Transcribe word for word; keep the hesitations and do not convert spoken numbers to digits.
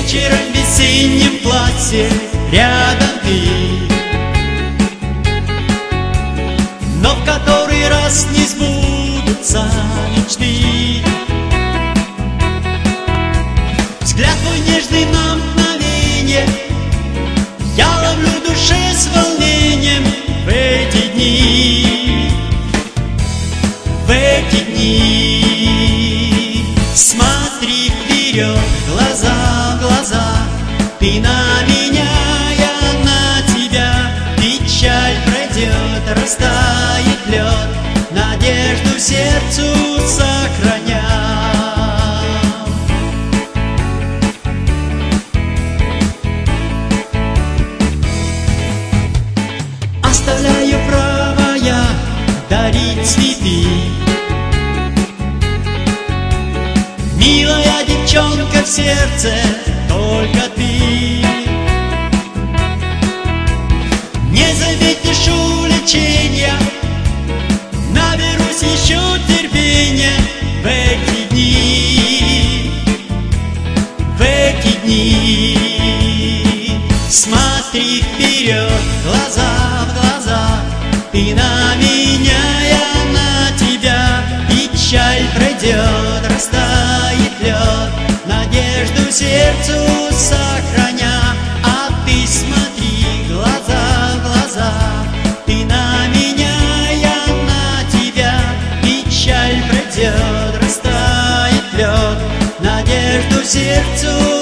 вечером в весеннем платье рядом ты, но в который раз не сбудутся мечты. Взгляд твой нежный на мгновенье я ловлю в душе с волнением в эти дни, в эти дни. Смотри вперед, глаза в глаза, ты на меня, я на тебя. Печаль пройдет, растает лед, надежду сердцу сохраня. Оставляю право я дарить цветы. Милая девчонка, в сердце только ты. Не заметишь увлечения, наберусь еще терпения в эти дни, в эти дни. Смотри вперед, глаза в глаза, ты на меня, я на тебя. Печаль пройдет, растает лед, надежду сердцу сохраня. А ты смотри, глаза в глаза, ты на меня, я на тебя. Печаль пройдет, растает лед, надежду сердцу